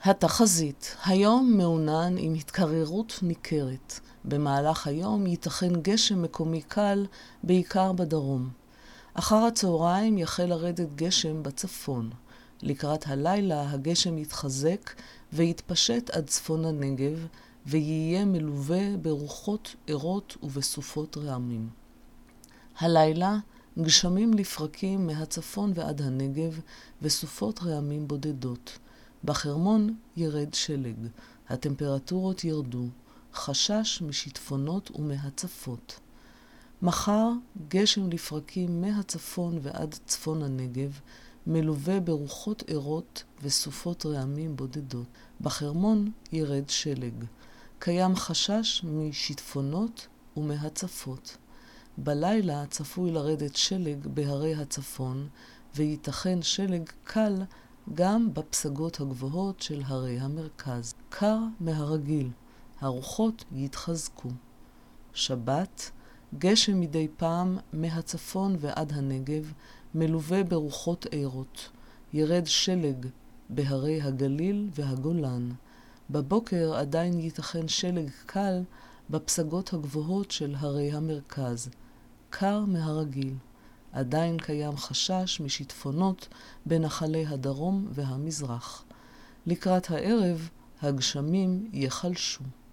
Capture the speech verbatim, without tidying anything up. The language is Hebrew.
התחזית. היום מעונן עם התקררות ניכרת. במהלך היום ייתכן גשם מקומי קל, בעיקר בדרום. אחר הצהריים יחל לרדת גשם בצפון. לקראת הלילה הגשם יתחזק ויתפשט עד צפון הנגב, ויהיה מלווה ברוחות ערות ובסופות רעמים. הלילה גשמים לפרקים מהצפון ועד הנגב וסופות רעמים בודדות. בחרמון ירד שלג, הטמפרטורות ירדו, חשש משיטפונות ומהצפות. מחר גשם לפרקים מהצפון ועד צפון הנגב, מלווה ברוחות ערות וסופות רעמים בודדות. בחרמון ירד שלג, קיים חשש משיטפונות ומהצפות. בלילה צפוי לרדת שלג בהרי הצפון, וייתכן שלג קל גם בפסגות הגבוהות של הרי המרכז. קר מהרגיל, הרוחות יתחזקו. שבת, גשם מדי פעם מהצפון ועד הנגב, מלווה ברוחות ערות. ירד שלג בהרי הגליל והגולן. בבוקר עדיין ייתכן שלג קל בפסגות הגבוהות של הרי המרכז. קר מהרגיל. עדיין קיים חשש משיטפונות בנחלי הדרום והמזרח. לקראת הערב הגשמים יחלשו.